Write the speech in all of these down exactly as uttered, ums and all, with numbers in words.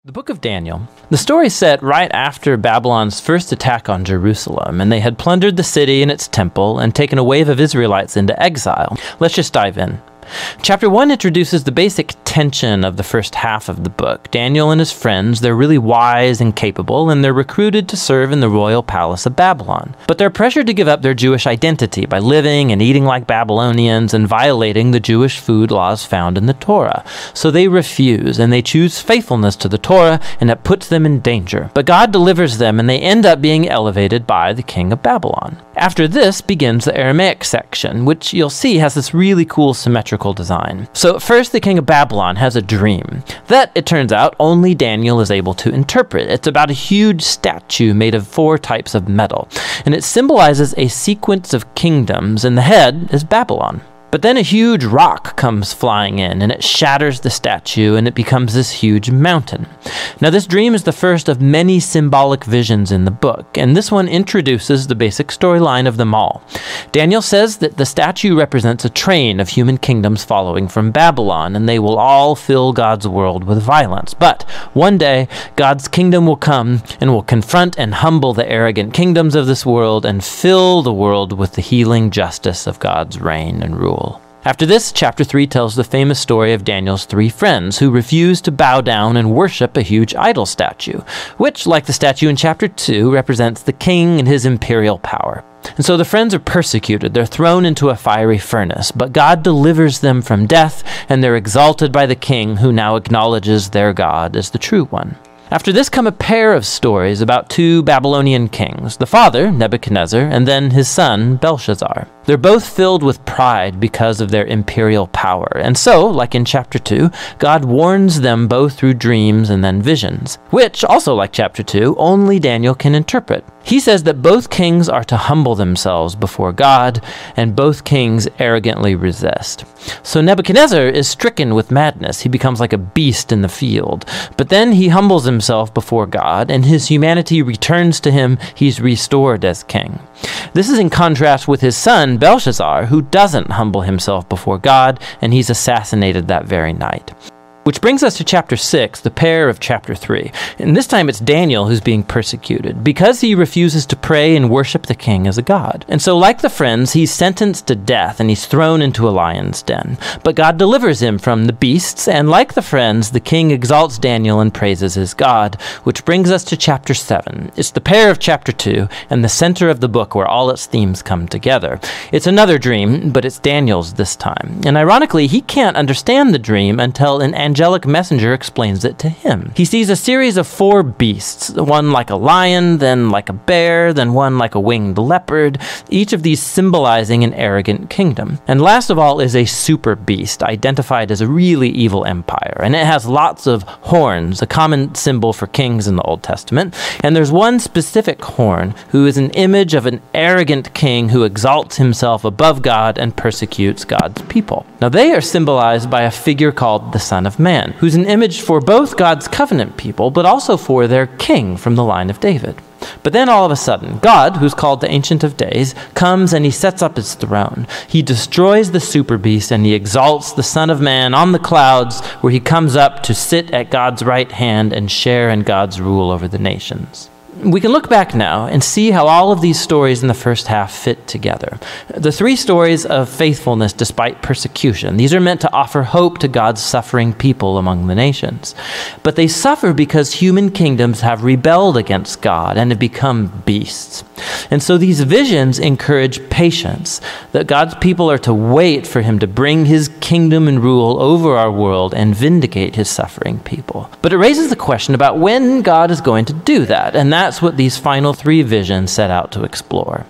The book of Daniel. The story is set right after Babylon's first attack on Jerusalem, and they had plundered the city and its temple and taken a wave of Israelites into exile. Let's just dive in. Chapter one introduces the basic tension of the first half of the book. Daniel and his friends, they're really wise and capable, and they're recruited to serve in the royal palace of Babylon. But they're pressured to give up their Jewish identity by living and eating like Babylonians and violating the Jewish food laws found in the Torah. So they refuse, and they choose faithfulness to the Torah, and it puts them in danger. But God delivers them, and they end up being elevated by the king of Babylon. After this begins the Aramaic section, which you'll see has this really cool symmetrical design. So first, the king of Babylon has a dream that, it turns out, only Daniel is able to interpret. It's about a huge statue made of four types of metal, and it symbolizes a sequence of kingdoms, and the head is Babylon. But then a huge rock comes flying in, and it shatters the statue, and it becomes this huge mountain. Now, this dream is the first of many symbolic visions in the book, and this one introduces the basic storyline of them all. Daniel says that the statue represents a train of human kingdoms following from Babylon, and they will all fill God's world with violence. But one day, God's kingdom will come and will confront and humble the arrogant kingdoms of this world and fill the world with the healing justice of God's reign and rule. After this, chapter three tells the famous story of Daniel's three friends who refuse to bow down and worship a huge idol statue, which, like the statue in chapter two, represents the king and his imperial power. And so the friends are persecuted. They're thrown into a fiery furnace, but God delivers them from death, and they're exalted by the king, who now acknowledges their God as the true one. After this come a pair of stories about two Babylonian kings, the father, Nebuchadnezzar, and then his son, Belshazzar. They're both filled with pride because of their imperial power. And so, like in chapter two, God warns them both through dreams and then visions, which, also like chapter two, only Daniel can interpret. He says that both kings are to humble themselves before God, and both kings arrogantly resist. So Nebuchadnezzar is stricken with madness. He becomes like a beast in the field. But then he humbles himself before God, and his humanity returns to him. He's restored as king. This is in contrast with his son, Belshazzar, who doesn't humble himself before God, and he's assassinated that very night. Which brings us to chapter six, the pair of chapter three. And this time it's Daniel who's being persecuted because he refuses to pray and worship the king as a god. And so, like the friends, he's sentenced to death and he's thrown into a lion's den. But God delivers him from the beasts, and like the friends, the king exalts Daniel and praises his God, which brings us to chapter seven. It's the pair of chapter two and the center of the book where all its themes come together. It's another dream, but it's Daniel's this time. And ironically, he can't understand the dream until an angelic messenger explains it to him. He sees a series of four beasts, one like a lion, then like a bear, then one like a winged leopard, each of these symbolizing an arrogant kingdom. And last of all is a super beast, identified as a really evil empire, and it has lots of horns, a common symbol for kings in the Old Testament. And there's one specific horn who is an image of an arrogant king who exalts himself above God and persecutes God's people. Now they are symbolized by a figure called the Son of Man, who's an image for both God's covenant people, but also for their king from the line of David. But then all of a sudden, God, who's called the Ancient of Days, comes and he sets up his throne. He destroys the super beast and he exalts the Son of Man on the clouds, where he comes up to sit at God's right hand and share in God's rule over the nations. We can look back now and see how all of these stories in the first half fit together. The three stories of faithfulness despite persecution, these are meant to offer hope to God's suffering people among the nations. But they suffer because human kingdoms have rebelled against God and have become beasts. And so these visions encourage patience, that God's people are to wait for him to bring his kingdom and rule over our world and vindicate his suffering people. But it raises the question about when God is going to do that, and that's what these final three visions set out to explore.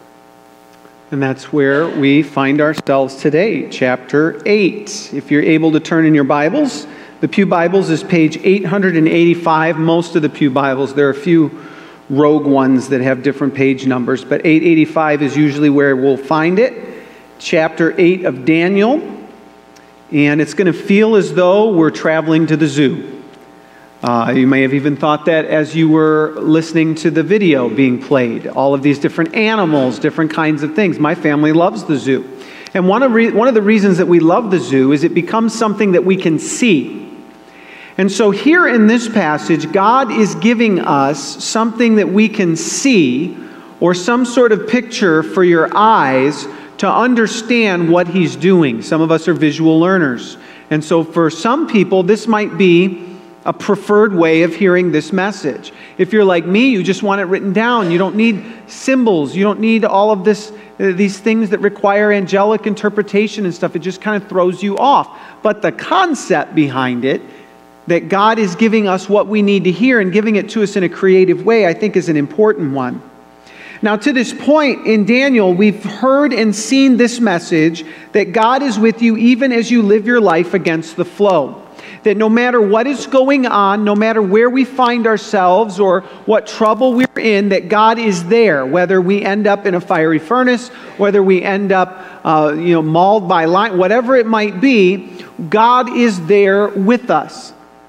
And that's where we find ourselves today, chapter eight. If you're able to turn in your Bibles, the Pew Bibles is page eight hundred eighty-five. Most of the Pew Bibles, there are a few rogue ones that have different page numbers, but eight eighty-five is usually where we'll find it. Chapter eight of Daniel. And it's going to feel as though we're traveling to the zoo. Uh, you may have even thought that as you were listening to the video being played. All of these different animals, different kinds of things. My family loves the zoo. And one of, re- one of the reasons that we love the zoo is it becomes something that we can see. And so here in this passage, God is giving us something that we can see, or some sort of picture for your eyes to understand what He's doing. Some of us are visual learners. And so for some people, this might be a preferred way of hearing this message. If you're like me, you just want it written down. You don't need symbols. You don't need all of this, uh, these things that require angelic interpretation and stuff. It just kind of throws you off. But the concept behind it, that God is giving us what we need to hear and giving it to us in a creative way, I think is an important one. Now, to this point in Daniel, we've heard and seen this message that God is with you even as you live your life against the flow. That no matter what is going on, no matter where we find ourselves or what trouble we're in, that God is there. Whether we end up in a fiery furnace, whether we end up uh, you know, mauled by lion, whatever it might be, God is there with us.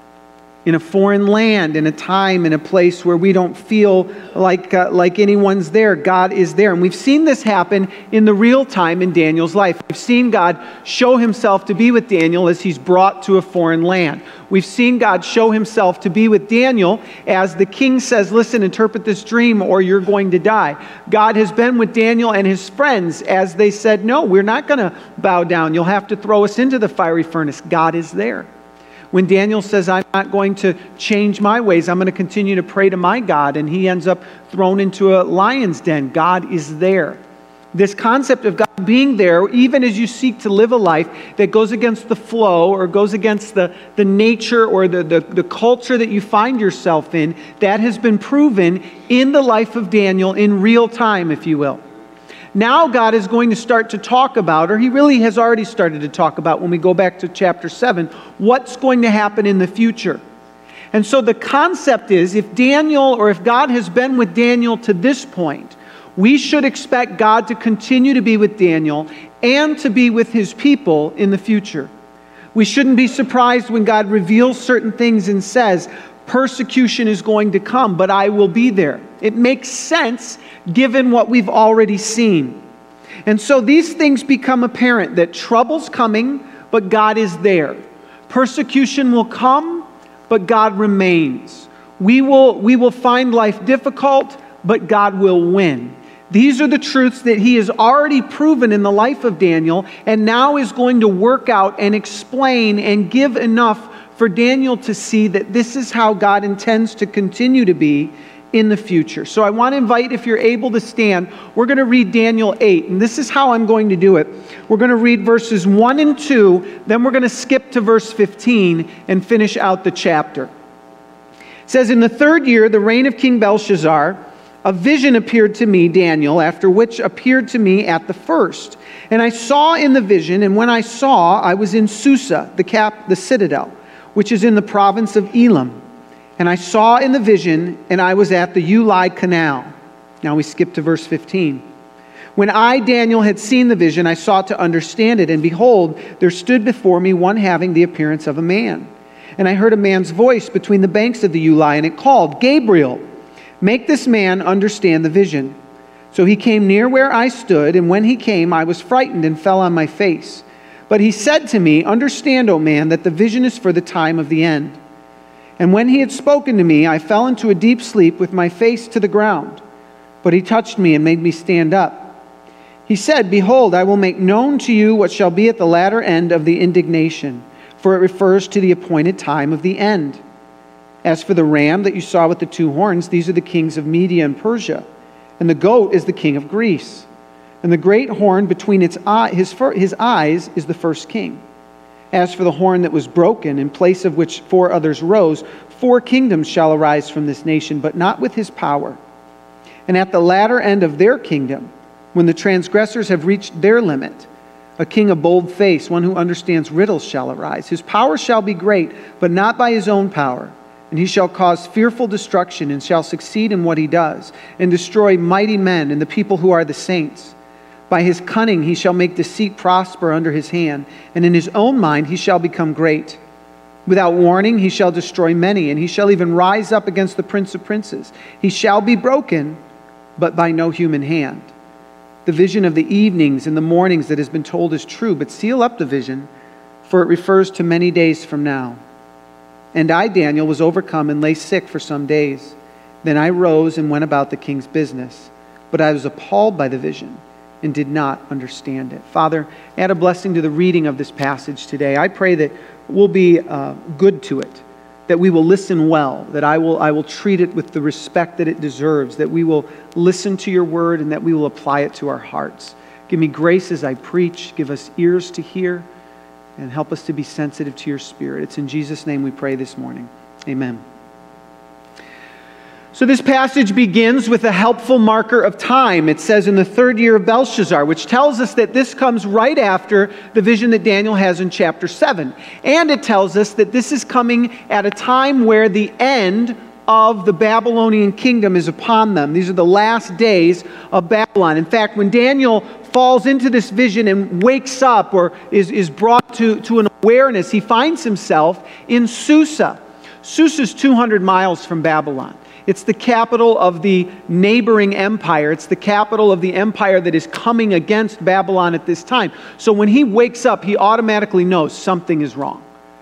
In a foreign land, in a time, in a place where we don't feel like, uh, like anyone's there, God is there. And we've seen this happen in the real time in Daniel's life. We've seen God show Himself to be with Daniel as he's brought to a foreign land. We've seen God show Himself to be with Daniel as the king says, listen, interpret this dream or you're going to die. God has been with Daniel and his friends as they said, no, we're not going to bow down. You'll have to throw us into the fiery furnace. God is there. When Daniel says, I'm not going to change my ways, I'm going to continue to pray to my God, and he ends up thrown into a lion's den, God is there. This concept of God being there, even as you seek to live a life that goes against the flow or goes against the, the nature or the, the, the culture that you find yourself in, that has been proven in the life of Daniel in real time, if you will. Now God is going to start to talk about, or He really has already started to talk about when we go back to chapter seven, what's going to happen in the future. And so the concept is, if Daniel, or if God has been with Daniel to this point, we should expect God to continue to be with Daniel and to be with His people in the future. We shouldn't be surprised when God reveals certain things and says, persecution is going to come, but I will be there. It makes sense given what we've already seen. And so these things become apparent, that trouble's coming, but God is there. Persecution will come, but God remains. We will, we will find life difficult, but God will win. These are the truths that He has already proven in the life of Daniel, and now is going to work out and explain and give enough for Daniel to see that this is how God intends to continue to be in the future. So I want to invite, if you're able to stand, we're going to read Daniel eight, and this is how I'm going to do it. We're going to read verses one and two, then we're going to skip to verse fifteen and finish out the chapter. It says, in the third year, the reign of King Belshazzar, a vision appeared to me, Daniel, after which appeared to me at the first. And I saw in the vision, and when I saw, I was in Susa, the cap, the citadel, which is in the province of Elam. And I saw in the vision, and I was at the Ulai Canal. Now we skip to verse fifteen. When I, Daniel, had seen the vision, I sought to understand it, and behold, there stood before me one having the appearance of a man. And I heard a man's voice between the banks of the Ulai, and it called, Gabriel, make this man understand the vision. So he came near where I stood, and when he came, I was frightened and fell on my face. But he said to me, understand, O man, that the vision is for the time of the end. And when he had spoken to me, I fell into a deep sleep with my face to the ground. But he touched me and made me stand up. He said, behold, I will make known to you what shall be at the latter end of the indignation, for it refers to the appointed time of the end. As for the ram that you saw with the two horns, these are the kings of Media and Persia, and the goat is the king of Greece. And the great horn between its eye, his, his eyes is the first king. As for the horn that was broken, in place of which four others rose, four kingdoms shall arise from this nation, but not with his power. And at the latter end of their kingdom, when the transgressors have reached their limit, a king of bold face, one who understands riddles, shall arise. His power shall be great, but not by his own power. And he shall cause fearful destruction, and shall succeed in what he does, and destroy mighty men and the people who are the saints. By his cunning he shall make deceit prosper under his hand, and in his own mind he shall become great. Without warning he shall destroy many, and he shall even rise up against the prince of princes. He shall be broken, but by no human hand. The vision of the evenings and the mornings that has been told is true, but seal up the vision, for it refers to many days from now. And I, Daniel, was overcome and lay sick for some days. Then I rose and went about the king's business. But I was appalled by the vision and did not understand it. Father, add a blessing to the reading of this passage today. I pray that we'll be uh, good to it, that we will listen well, that I will, I will treat it with the respect that it deserves, that we will listen to your word and that we will apply it to our hearts. Give me grace as I preach. Give us ears to hear and help us to be sensitive to your Spirit. It's in Jesus' name we pray this morning. Amen. So this passage begins with a helpful marker of time. It says in the third year of Belshazzar, which tells us that this comes right after the vision that Daniel has in chapter seven. And it tells us that this is coming at a time where the end of the Babylonian kingdom is upon them. These are the last days of Babylon. In fact, when Daniel falls into this vision and wakes up or is, is brought to, to an awareness, he finds himself in Susa. Susa is two hundred miles from Babylon. It's the capital of the neighboring empire. It's the capital of the empire that is coming against Babylon at this time. So when he wakes up, he automatically knows something is wrong.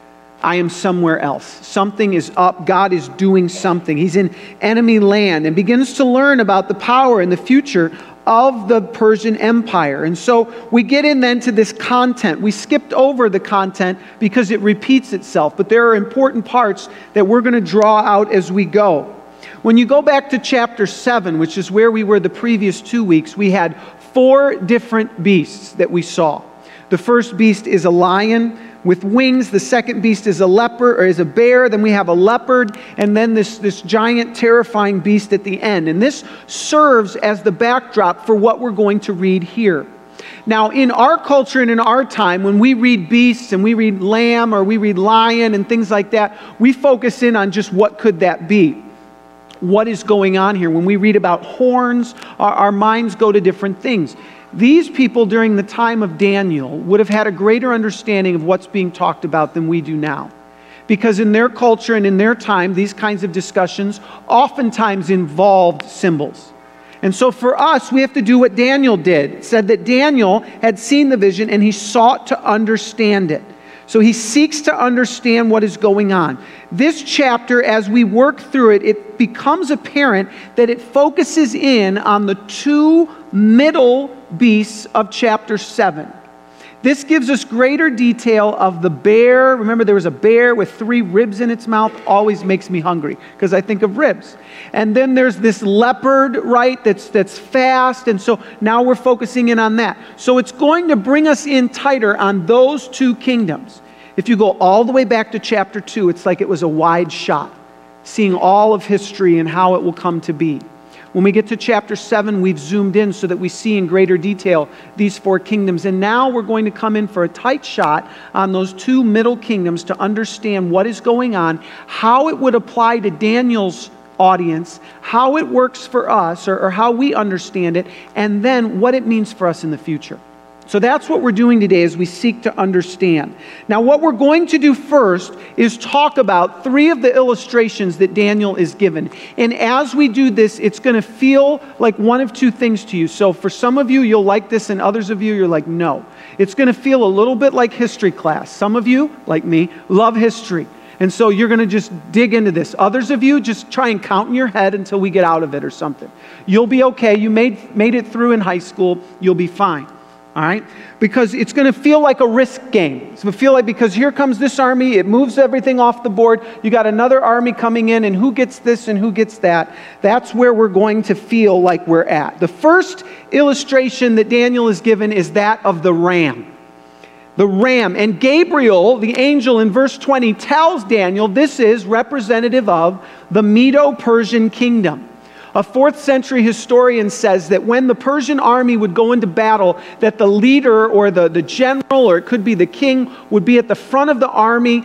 I am somewhere else. Something is up. God is doing something. He's in enemy land and begins to learn about the power and the future of the Persian Empire. And so we get in then to this content. We skipped over the content because it repeats itself, but there are important parts that we're going to draw out as we go. When you go back to chapter seven, which is where we were the previous two weeks, we had four different beasts that we saw. The first beast is a lion with wings. The second beast is a leopard or is a bear. Then we have a leopard, and then this, this giant terrifying beast at the end. And this serves as the backdrop for what we're going to read here. Now, in our culture and in our time, when we read beasts and we read lamb or we read lion and things like that, we focus in on just what could that be. What is going on here? When we read about horns, our, our minds go to different things. These people during the time of Daniel would have had a greater understanding of what's being talked about than we do now. Because in their culture and in their time, these kinds of discussions oftentimes involved symbols. And so for us, we have to do what Daniel did. It said that Daniel had seen the vision and he sought to understand it. So he seeks to understand what is going on. This chapter, as we work through it, it becomes apparent that it focuses in on the two middle beasts of chapter seven. This gives us greater detail of the bear. Remember, there was a bear with three ribs in its mouth. Always makes me hungry because I think of ribs. And then there's this leopard, right, that's, that's fast. And so now we're focusing in on that. So it's going to bring us in tighter on those two kingdoms. If you go all the way back to chapter two, it's like it was a wide shot, seeing all of history and how it will come to be. When we get to chapter seven, we've zoomed in so that we see in greater detail these four kingdoms. And now we're going to come in for a tight shot on those two middle kingdoms to understand what is going on, how it would apply to Daniel's audience, how it works for us, or, or how we understand it, and then what it means for us in the future. So that's what we're doing today as we seek to understand. Now, what we're going to do first is talk about three of the illustrations that Daniel is given. And as we do this, it's going to feel like one of two things to you. So for some of you, you'll like this, and others of you, you're like, no. It's going to feel a little bit like history class. Some of you, like me, love history. And so you're going to just dig into this. Others of you, just try and count in your head until we get out of it or something. You'll be okay. You made, made it through in high school. You'll be fine. All right? Because it's going to feel like a risk game. It's going to feel like, because here comes this army, it moves everything off the board. You got another army coming in, and who gets this and who gets that? That's where we're going to feel like we're at. The first illustration that Daniel is given is that of the ram. The ram. And Gabriel, the angel in verse twenty, tells Daniel this is representative of the Medo-Persian kingdom. A fourth century historian says that when the Persian army would go into battle, that the leader or the, the general, or it could be the king, would be at the front of the army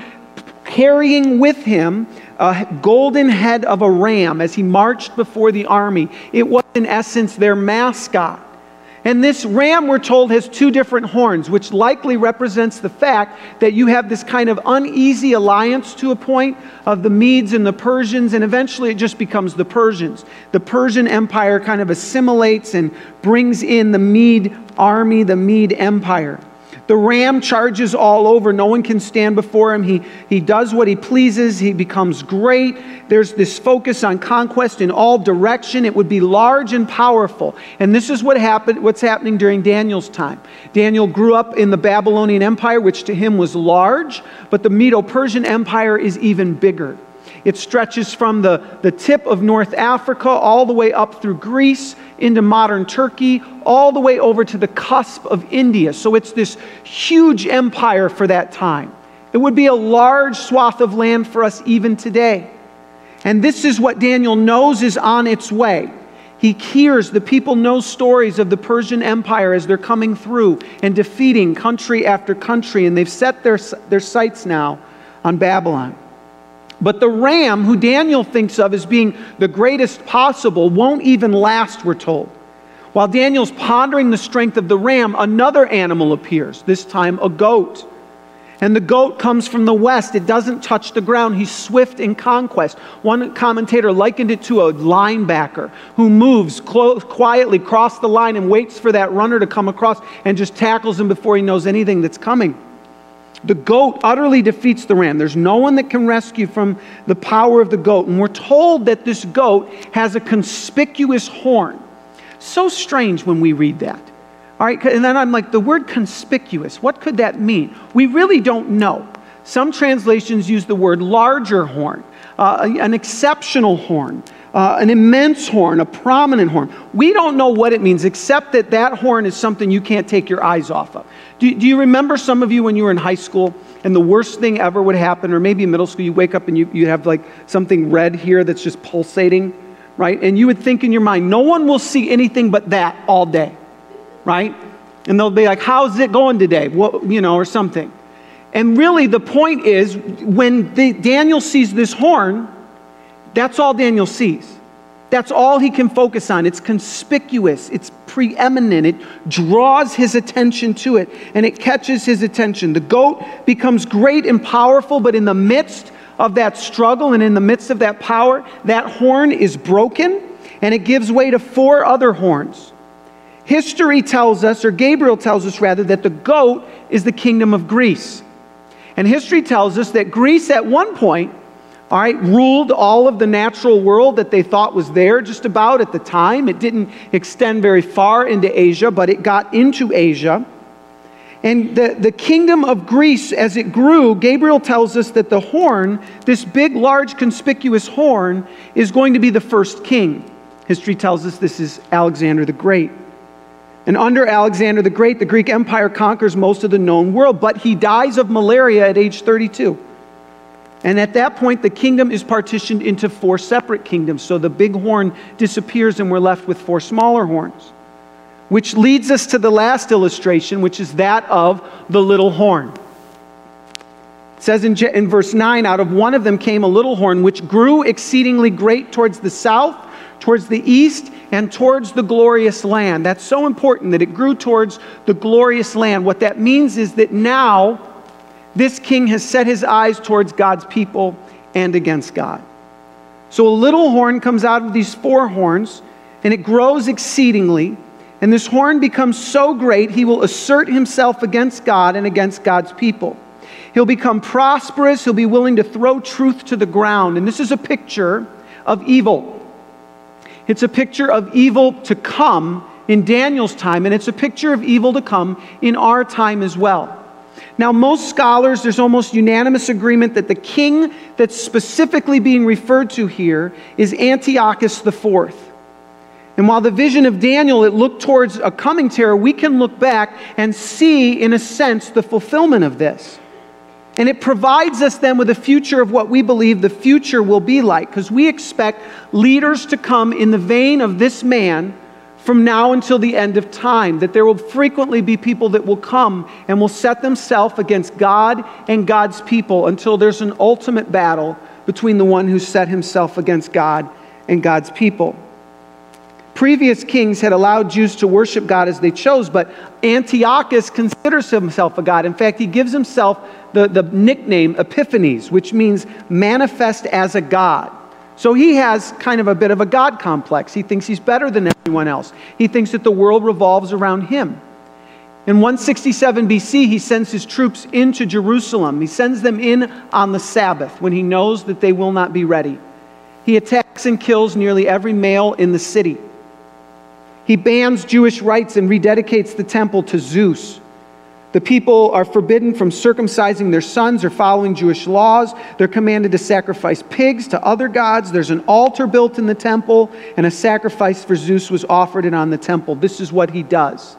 carrying with him a golden head of a ram as he marched before the army. It was in essence their mascot. And this ram, we're told, has two different horns, which likely represents the fact that you have this kind of uneasy alliance to a point of the Medes and the Persians, and eventually it just becomes the Persians. The Persian Empire kind of assimilates and brings in the Mede army, the Mede Empire. The ram charges all over. No one can stand before him. He, he does what he pleases. He becomes great. There's this focus on conquest in all direction. It would be large and powerful. And this is what happened, what's happening during Daniel's time. Daniel grew up in the Babylonian Empire, which to him was large, but the Medo-Persian Empire is even bigger. It stretches from the, the tip of North Africa all the way up through Greece into modern Turkey, all the way over to the cusp of India. So it's this huge empire for that time. It would be a large swath of land for us even today. And this is what Daniel knows is on its way. He hears, the people know stories of the Persian Empire as they're coming through and defeating country after country, and they've set their, their sights now on Babylon. But the ram, who Daniel thinks of as being the greatest possible, won't even last, we're told. While Daniel's pondering the strength of the ram, another animal appears, this time a goat. And the goat comes from the west. It doesn't touch the ground. He's swift in conquest. One commentator likened it to a linebacker who moves close, quietly across the line and waits for that runner to come across and just tackles him before he knows anything that's coming. The goat utterly defeats the ram. There's no one that can rescue from the power of the goat. And we're told that this goat has a conspicuous horn. So strange when we read that. All right, and then I'm like, the word conspicuous, what could that mean? We really don't know. Some translations use the word larger horn, uh, an exceptional horn, uh, an immense horn, a prominent horn. We don't know what it means, except that that horn is something you can't take your eyes off of. Do, do you remember, some of you, when you were in high school and the worst thing ever would happen, or maybe in middle school, you wake up and you, you have like something red here that's just pulsating, right? And you would think in your mind, no one will see anything but that all day, right? And they'll be like, how's it going today? What, you know, or something. And really the point is, when the, Daniel sees this horn, that's all Daniel sees. That's all he can focus on. It's conspicuous. It's preeminent. It draws his attention to it, and it catches his attention. The goat becomes great and powerful, but in the midst of that struggle and in the midst of that power, that horn is broken, and it gives way to four other horns. History tells us, or Gabriel tells us rather, that the goat is the kingdom of Greece. And history tells us that Greece at one point, all right, ruled all of the natural world that they thought was there just about at the time. It didn't extend very far into Asia, but it got into Asia. And the, the kingdom of Greece, as it grew, Gabriel tells us that the horn, this big, large, conspicuous horn, is going to be the first king. History tells us this is Alexander the Great. And under Alexander the Great, the Greek Empire conquers most of the known world, but he dies of malaria at age thirty-two. And at that point, the kingdom is partitioned into four separate kingdoms. So the big horn disappears and we're left with four smaller horns. Which leads us to the last illustration, which is that of the little horn. It says in, in verse nine, out of one of them came a little horn, which grew exceedingly great towards the south, towards the east, and towards the glorious land. That's so important that it grew towards the glorious land. What that means is that now this king has set his eyes towards God's people and against God. So a little horn comes out of these four horns, and it grows exceedingly. And this horn becomes so great, he will assert himself against God and against God's people. He'll become prosperous. He'll be willing to throw truth to the ground. And this is a picture of evil. It's a picture of evil to come in Daniel's time, and it's a picture of evil to come in our time as well. Now, most scholars, there's almost unanimous agreement that the king that's specifically being referred to here is Antiochus the Fourth. And while the vision of Daniel, it looked towards a coming terror, we can look back and see, in a sense, the fulfillment of this. And it provides us then with a future of what we believe the future will be like, because we expect leaders to come in the vein of this man from now until the end of time, that there will frequently be people that will come and will set themselves against God and God's people until there's an ultimate battle between the one who set himself against God and God's people. Previous kings had allowed Jews to worship God as they chose, but Antiochus considers himself a god. In fact, he gives himself the, the nickname Epiphanes, which means manifest as a god. So he has kind of a bit of a God complex. He thinks he's better than everyone else. He thinks that the world revolves around him. In one sixty-seven B C, he sends his troops into Jerusalem. He sends them in on the Sabbath when he knows that they will not be ready. He attacks and kills nearly every male in the city. He bans Jewish rites and rededicates the temple to Zeus. The people are forbidden from circumcising their sons or following Jewish laws. They're commanded to sacrifice pigs to other gods. There's an altar built in the temple, and a sacrifice for Zeus was offered in on the temple. This is what he does.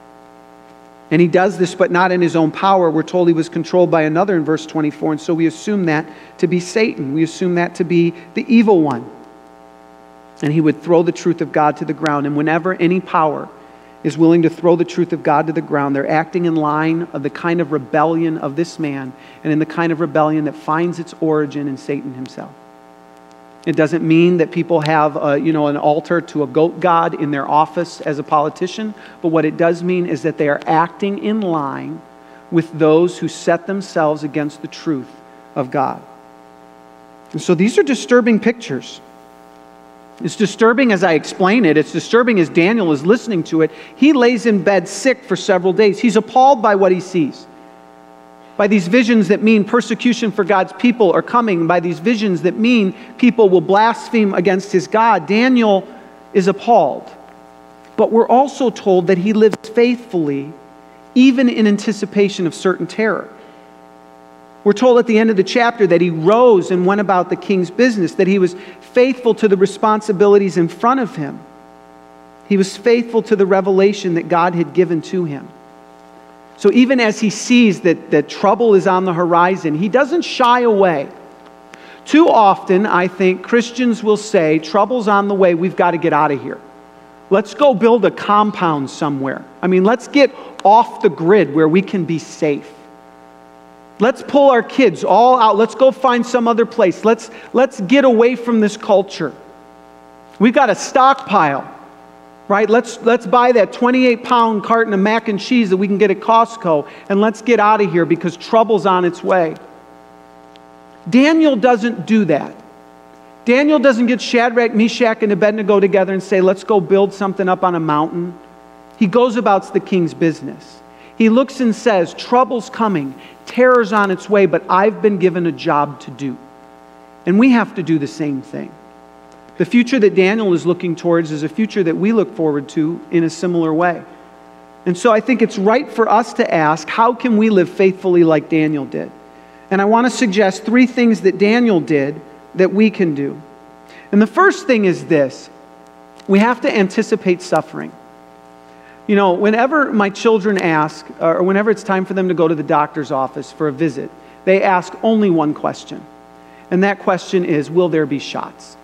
And he does this, but not in his own power. We're told he was controlled by another in verse twenty-four, and so we assume that to be Satan. We assume that to be the evil one. And he would throw the truth of God to the ground. And whenever any power is willing to throw the truth of God to the ground, they're acting in line of the kind of rebellion of this man and in the kind of rebellion that finds its origin in Satan himself. It doesn't mean that people have a, you know, an altar to a goat god in their office as a politician, but what it does mean is that they are acting in line with those who set themselves against the truth of God. And so these are disturbing pictures. It's disturbing as I explain it. It's disturbing as Daniel is listening to it. He lays in bed sick for several days. He's appalled by what he sees. By these visions that mean persecution for God's people are coming. By these visions that mean people will blaspheme against his God. Daniel is appalled. But we're also told that he lives faithfully even in anticipation of certain terror. We're told at the end of the chapter that he rose and went about the king's business, that he was faithful to the responsibilities in front of him. He was faithful to the revelation that God had given to him. So even as he sees that, that trouble is on the horizon, he doesn't shy away. Too often, I think, Christians will say, trouble's on the way, we've got to get out of here. Let's go build a compound somewhere. I mean, let's get off the grid where we can be safe. Let's pull our kids all out. Let's go find some other place. Let's, let's get away from this culture. We've got a stockpile, right? Let's, let's buy that twenty-eight pound carton of mac and cheese that we can get at Costco, and let's get out of here because trouble's on its way. Daniel doesn't do that. Daniel doesn't get Shadrach, Meshach, and Abednego together and say, let's go build something up on a mountain. He goes about the king's business. He looks and says, trouble's coming, terror's on its way, but I've been given a job to do. And we have to do the same thing. The future that Daniel is looking towards is a future that we look forward to in a similar way. And so I think it's right for us to ask, how can we live faithfully like Daniel did? And I want to suggest three things that Daniel did that we can do. And the first thing is this: we have to anticipate suffering. You know, whenever my children ask, or whenever it's time for them to go to the doctor's office for a visit, they ask only one question. And that question is, will there be shots?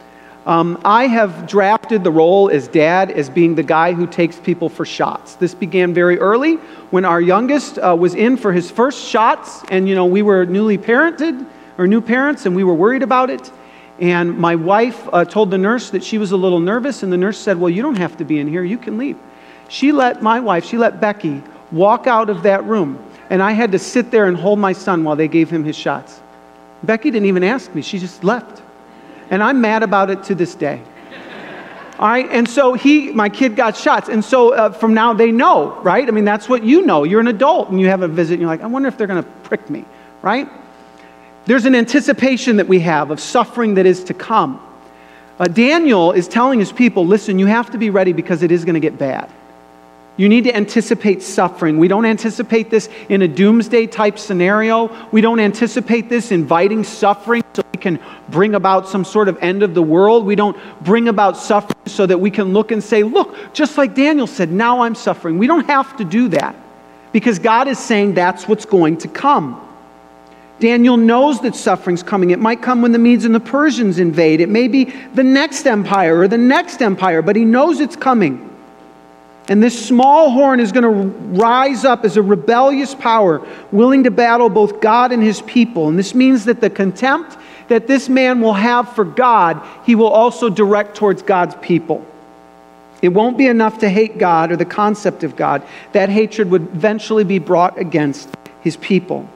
Um, I have drafted the role as dad as being the guy who takes people for shots. This began very early when our youngest uh, was in for his first shots. And, you know, we were newly parented, or new parents, and we were worried about it. And my wife uh, told the nurse that she was a little nervous. And the nurse said, well, you don't have to be in here. You can leave. She let my wife, she let Becky walk out of that room. And I had to sit there and hold my son while they gave him his shots. Becky didn't even ask me. She just left. And I'm mad about it to this day. All right, and so he, my kid got shots. And so uh, from now they know, right? I mean, that's what you know. You're an adult and you have a visit and you're like, I wonder if they're going to prick me, right? There's an anticipation that we have of suffering that is to come. Uh, Daniel is telling his people, listen, you have to be ready because it is going to get bad. You need to anticipate suffering. We don't anticipate this in a doomsday type scenario. We don't anticipate this inviting suffering so we can bring about some sort of end of the world. We don't bring about suffering so that we can look and say, look, just like Daniel said, now I'm suffering. We don't have to do that because God is saying that's what's going to come. Daniel knows that suffering's coming. It might come when the Medes and the Persians invade. It may be the next empire or the next empire, but he knows it's coming. And this small horn is going to rise up as a rebellious power, willing to battle both God and his people. And this means that the contempt that this man will have for God, he will also direct towards God's people. It won't be enough to hate God or the concept of God. That hatred would eventually be brought against his people.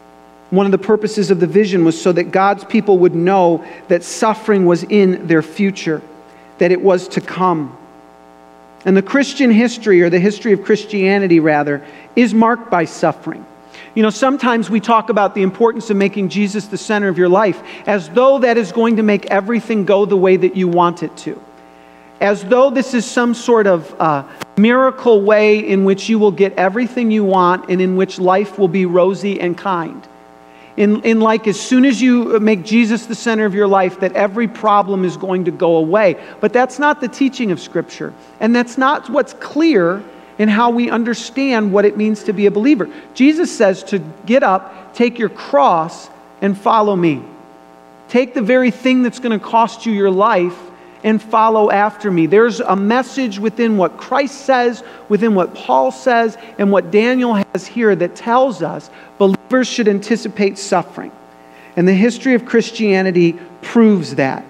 One of the purposes of the vision was so that God's people would know that suffering was in their future, that it was to come. And the Christian history, or the history of Christianity rather, is marked by suffering. You know, sometimes we talk about the importance of making Jesus the center of your life as though that is going to make everything go the way that you want it to. As though this is some sort of uh, miracle way in which you will get everything you want and in which life will be rosy and kind. In, in like as soon as you make Jesus the center of your life, that every problem is going to go away. But that's not the teaching of Scripture. And that's not what's clear in how we understand what it means to be a believer. Jesus says to get up, take your cross, and follow me. Take the very thing that's going to cost you your life and follow after me. There's a message within what Christ says, within what Paul says, and what Daniel has here that tells us believers should anticipate suffering. And the history of Christianity proves that.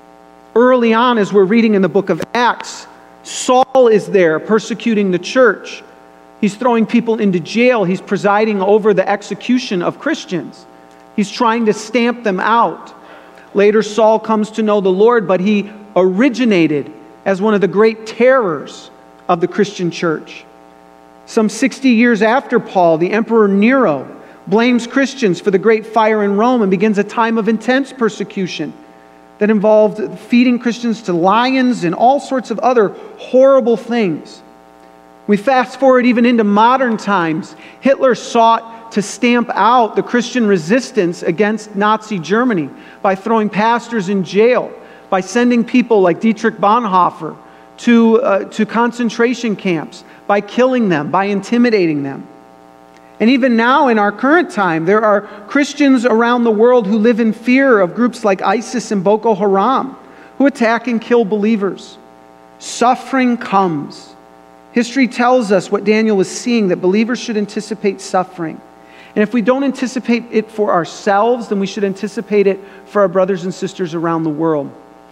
Early on, as we're reading in the book of Acts, Saul is there persecuting the church. He's throwing people into jail. He's presiding over the execution of Christians. He's trying to stamp them out. Later, Saul comes to know the Lord, but he originated as one of the great terrors of the Christian church. Some sixty years after Paul, the Emperor Nero blames Christians for the great fire in Rome and begins a time of intense persecution that involved feeding Christians to lions and all sorts of other horrible things. We fast forward even into modern times. Hitler sought to stamp out the Christian resistance against Nazi Germany by throwing pastors in jail, by sending people like Dietrich Bonhoeffer to, uh, to concentration camps, by killing them, by intimidating them. And even now in our current time, there are Christians around the world who live in fear of groups like ISIS and Boko Haram, who attack and kill believers. Suffering comes. History tells us what Daniel was seeing, that believers should anticipate suffering. And if we don't anticipate it for ourselves, then we should anticipate it for our brothers and sisters around the world.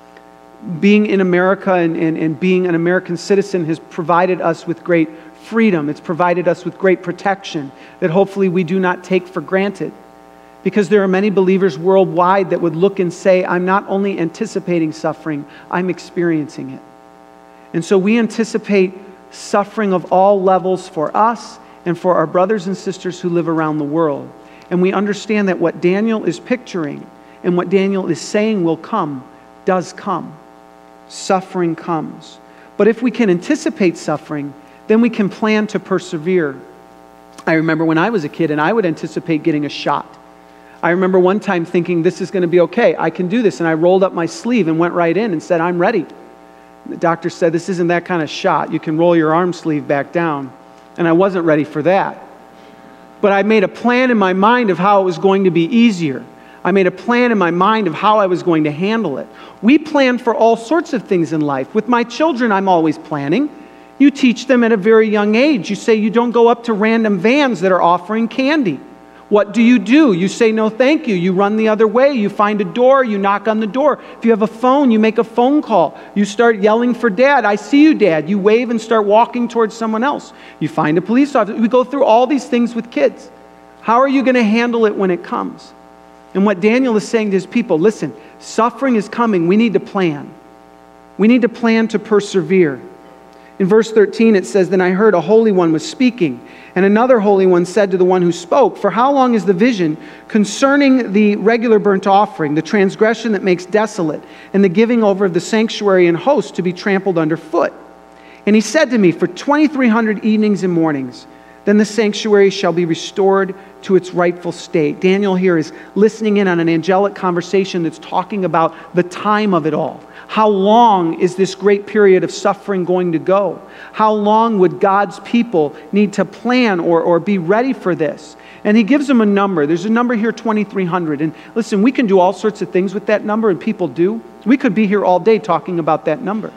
Being in America and, and, and being an American citizen has provided us with great freedom. It's provided us with great protection that hopefully we do not take for granted. Because there are many believers worldwide that would look and say, I'm not only anticipating suffering, I'm experiencing it. And so we anticipate suffering of all levels for us and for our brothers and sisters who live around the world. And we understand that what Daniel is picturing and what Daniel is saying will come, does come. Suffering comes. But if we can anticipate suffering, then we can plan to persevere. I remember when I was a kid and I would anticipate getting a shot. I remember one time thinking, this is going to be okay. I can do this. And I rolled up my sleeve and went right in and said, I'm ready. The doctor said, this isn't that kind of shot. You can roll your arm sleeve back down. And I wasn't ready for that. But I made a plan in my mind of how it was going to be easier. I made a plan in my mind of how I was going to handle it. We plan for all sorts of things in life. With my children, I'm always planning. You teach them at a very young age. You say you don't go up to random vans that are offering candy. What do you do? You say no thank you. You run the other way. You find a door. You knock on the door. If you have a phone, you make a phone call. You start yelling for Dad. I see you, Dad. You wave and start walking towards someone else. You find a police officer. We go through all these things with kids. How are you going to handle it when it comes? And what Daniel is saying to his people, listen, suffering is coming. We need to plan. We need to plan to persevere. In verse thirteen, it says, Then I heard a holy one was speaking, and another holy one said to the one who spoke, For how long is the vision concerning the regular burnt offering, the transgression that makes desolate, and the giving over of the sanctuary and host to be trampled underfoot? And he said to me, For twenty-three hundred evenings and mornings, then the sanctuary shall be restored to its rightful state. Daniel here is listening in on an angelic conversation that's talking about the time of it all. How long is this great period of suffering going to go? How long would God's people need to plan or, or be ready for this? And he gives them a number. There's a number here, twenty-three hundred. And listen, we can do all sorts of things with that number, and people do. We could be here all day talking about that number.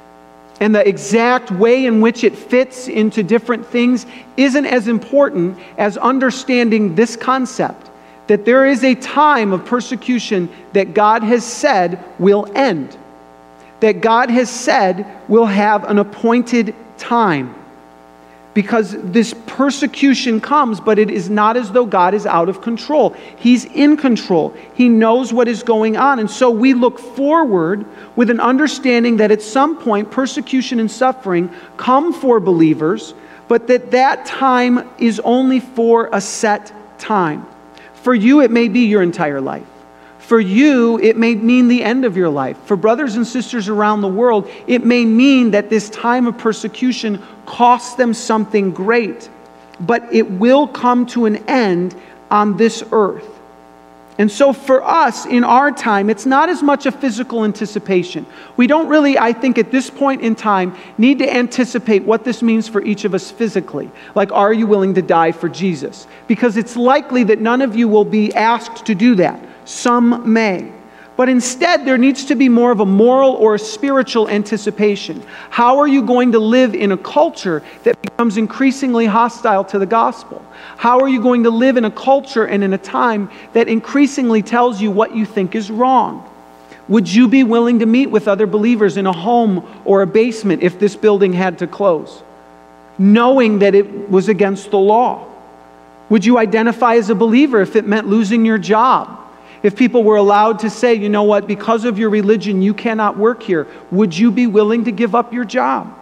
And the exact way in which it fits into different things isn't as important as understanding this concept, that there is a time of persecution that God has said will end, that God has said will have an appointed time. because this persecution comes, but it is not as though God is out of control. He's in control. He knows what is going on. And so we look forward with an understanding that at some point persecution and suffering come for believers, but that that time is only for a set time. For you, it may be your entire life. For you, it may mean the end of your life. For brothers and sisters around the world, it may mean that this time of persecution costs them something great. But it will come to an end on this earth. And so for us, in our time, it's not as much a physical anticipation. We don't really, I think at this point in time, need to anticipate what this means for each of us physically. Like, are you willing to die for Jesus? Because it's likely that none of you will be asked to do that. Some may. But instead, there needs to be more of a moral or a spiritual anticipation. How are you going to live in a culture that becomes increasingly hostile to the gospel? How are you going to live in a culture and in a time that increasingly tells you what you think is wrong? Would you be willing to meet with other believers in a home or a basement if this building had to close, knowing that it was against the law? Would you identify as a believer if it meant losing your job? If people were allowed to say, you know what, because of your religion, you cannot work here, would you be willing to give up your job?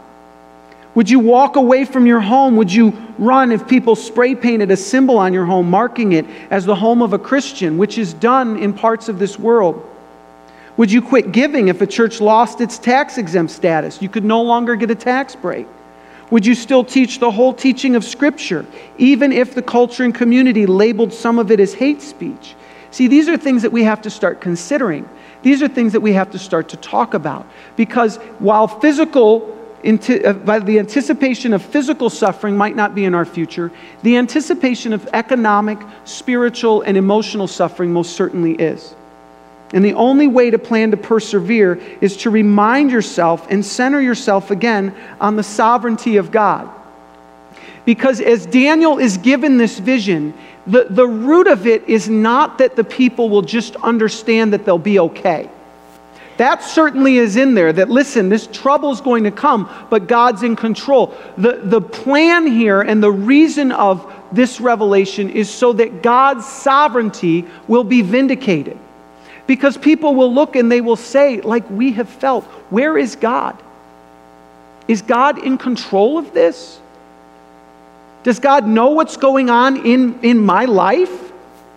Would you walk away from your home? Would you run if people spray painted a symbol on your home, marking it as the home of a Christian, which is done in parts of this world? Would you quit giving if a church lost its tax-exempt status? You could no longer get a tax break. Would you still teach the whole teaching of Scripture, even if the culture and community labeled some of it as hate speech? See, these are things that we have to start considering. These are things that we have to start to talk about. Because while physical, by the anticipation of physical suffering might not be in our future, the anticipation of economic, spiritual, and emotional suffering most certainly is. And the only way to plan to persevere is to remind yourself and center yourself again on the sovereignty of God. Because as Daniel is given this vision, The, the root of it is not that the people will just understand that they'll be okay. That certainly is in there, that listen, this trouble is going to come, but God's in control. The, the plan here and the reason of this revelation is so that God's sovereignty will be vindicated. Because people will look and they will say, like we have felt, where is God? Is God in control of this? Does God know what's going on in, in my life?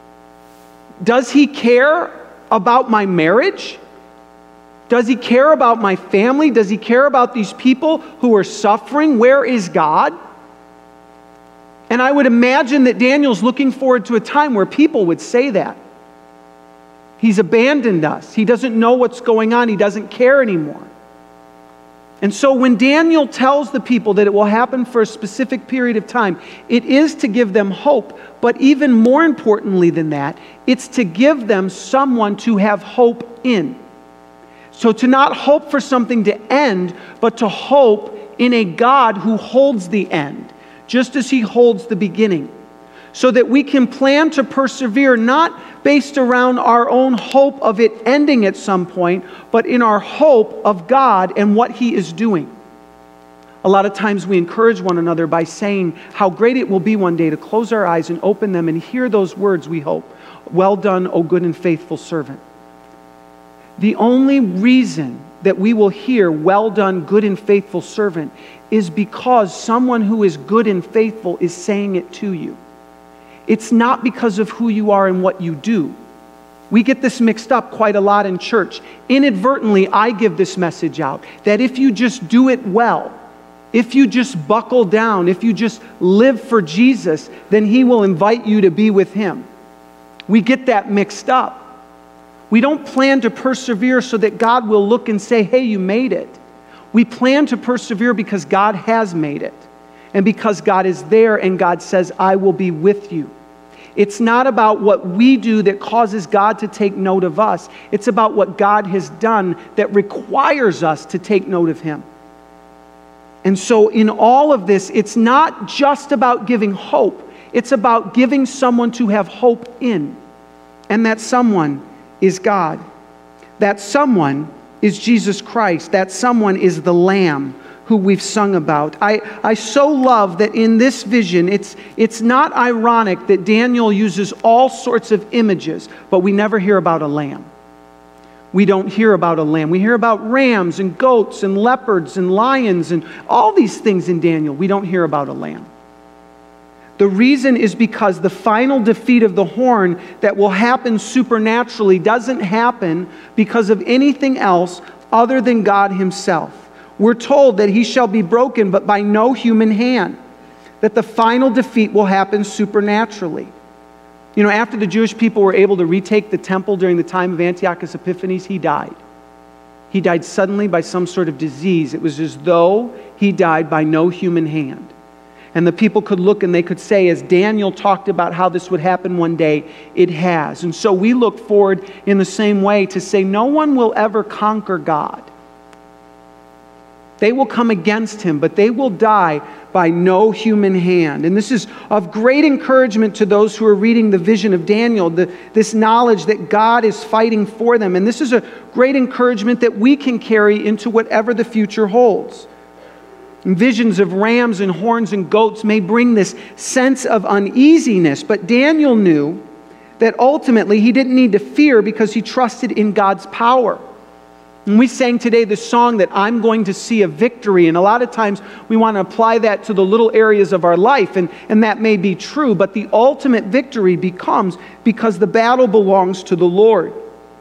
Does He care about my marriage? Does He care about my family? Does He care about these people who are suffering? Where is God? And I would imagine that Daniel's looking forward to a time where people would say that. He's abandoned us. He doesn't know what's going on. He doesn't care anymore. And so when Daniel tells the people that it will happen for a specific period of time, it is to give them hope, but even more importantly than that, it's to give them someone to have hope in. So to not hope for something to end, but to hope in a God who holds the end, just as He holds the beginning. So that we can plan to persevere not based around our own hope of it ending at some point, but in our hope of God and what He is doing. A lot of times we encourage one another by saying how great it will be one day to close our eyes and open them and hear those words, we hope. Well done, O good and faithful servant. The only reason that we will hear, well done, good and faithful servant, is because someone who is good and faithful is saying it to you. It's not because of who you are and what you do. We get this mixed up quite a lot in church. Inadvertently, I give this message out, that if you just do it well, if you just buckle down, if you just live for Jesus, then He will invite you to be with Him. We get that mixed up. We don't plan to persevere so that God will look and say, hey, you made it. We plan to persevere because God has made it. And because God is there and God says, I will be with you. It's not about what we do that causes God to take note of us. It's about what God has done that requires us to take note of Him. And so in all of this, it's not just about giving hope. It's about giving someone to have hope in. And that someone is God. That someone is Jesus Christ. That someone is the Lamb who we've sung about. I, I so love that in this vision, it's, it's not ironic that Daniel uses all sorts of images, but we never hear about a lamb. We don't hear about a lamb. We hear about rams and goats and leopards and lions and all these things in Daniel. We don't hear about a lamb. The reason is because the final defeat of the horn that will happen supernaturally doesn't happen because of anything else other than God himself. We're told that he shall be broken, but by no human hand. That the final defeat will happen supernaturally. You know, after the Jewish people were able to retake the temple during the time of Antiochus Epiphanes, he died. He died suddenly by some sort of disease. It was as though he died by no human hand. And the people could look and they could say, as Daniel talked about how this would happen one day, it has. And so we look forward in the same way to say, no one will ever conquer God. They will come against him, but they will die by no human hand. And this is of great encouragement to those who are reading the vision of Daniel, the, this knowledge that God is fighting for them. And this is a great encouragement that we can carry into whatever the future holds. And visions of rams and horns and goats may bring this sense of uneasiness, but Daniel knew that ultimately he didn't need to fear because he trusted in God's power. And we sang today the song that I'm going to see a victory, and a lot of times we want to apply that to the little areas of our life, and, and that may be true, but the ultimate victory becomes because the battle belongs to the Lord.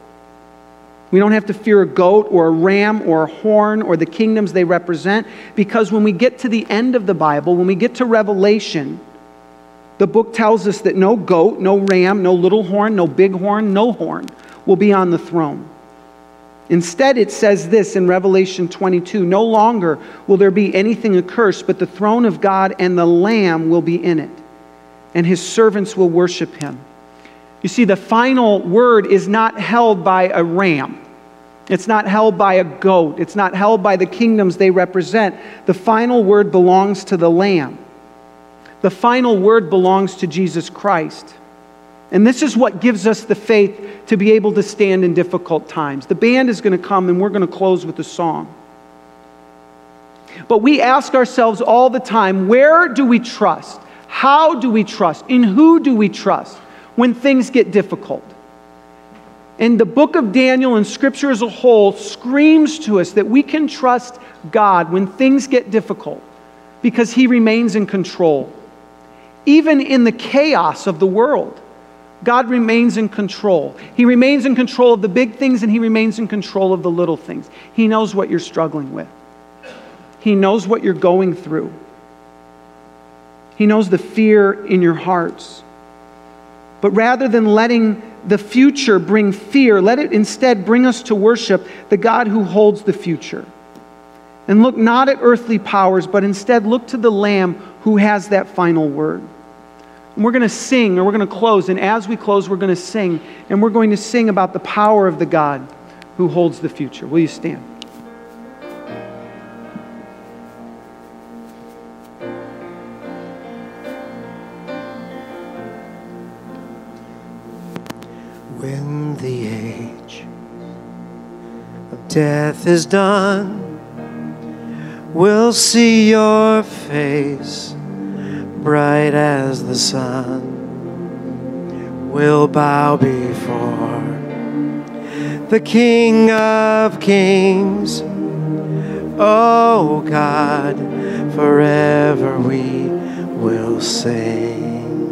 We don't have to fear a goat or a ram or a horn or the kingdoms they represent, because when we get to the end of the Bible, when we get to Revelation, the book tells us that no goat, no ram, no little horn, no big horn, no horn will be on the throne. Instead, it says this in Revelation twenty-two, no longer will there be anything accursed, but the throne of God and the Lamb will be in it, and his servants will worship him. You see, the final word is not held by a ram. It's not held by a goat. It's not held by the kingdoms they represent. The final word belongs to the Lamb. The final word belongs to Jesus Christ. And this is what gives us the faith to be able to stand in difficult times. The band is going to come and we're going to close with a song. But we ask ourselves all the time, where do we trust? How do we trust? In who do we trust when things get difficult? And the book of Daniel and Scripture as a whole screams to us that we can trust God when things get difficult because he remains in control. Even in the chaos of the world, God remains in control. He remains in control of the big things and he remains in control of the little things. He knows what you're struggling with. He knows what you're going through. He knows the fear in your hearts. But rather than letting the future bring fear, let it instead bring us to worship the God who holds the future. And look not at earthly powers, but instead look to the Lamb who has that final word. And we're going to sing, or we're going to close, and as we close, we're going to sing, and we're going to sing about the power of the God who holds the future. Will you stand? When the age of death is done, we'll see your face bright as the sun. We'll bow before the King of Kings. Oh God, forever we will sing.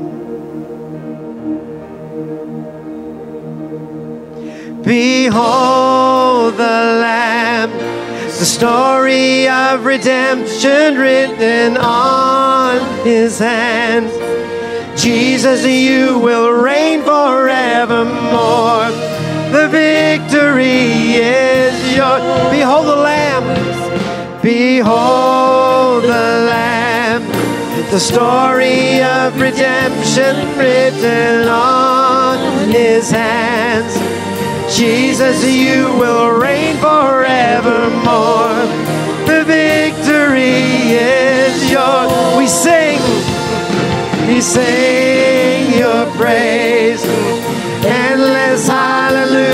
Behold the Lamb, the story of redemption written on his hands. Jesus, you will reign forevermore. The victory is yours. Behold the Lamb, behold the Lamb, the story of redemption written on his hands. Jesus, you will reign forevermore. The victory is yours. We sing, we sing your praise. Endless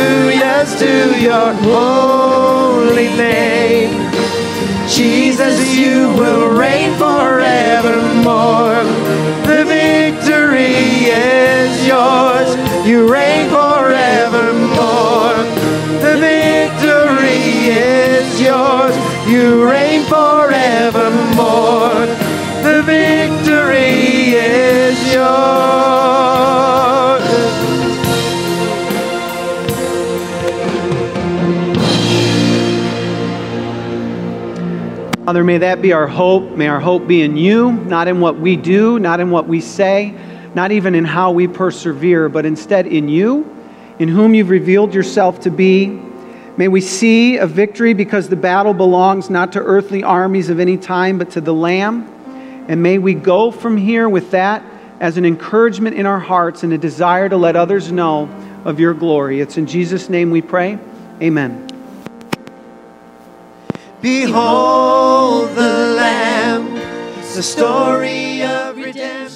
hallelujahs to your holy name. Jesus, yours. You reign forevermore. The victory is yours. Father, may that be our hope. May our hope be in you, not in what we do, not in what we say, not even in how we persevere, but instead in you, in whom you've revealed yourself to be. May we see a victory because the battle belongs not to earthly armies of any time, but to the Lamb. And may we go from here with that as an encouragement in our hearts and a desire to let others know of your glory. It's in Jesus' name we pray. Amen. Behold the Lamb, the story of redemption.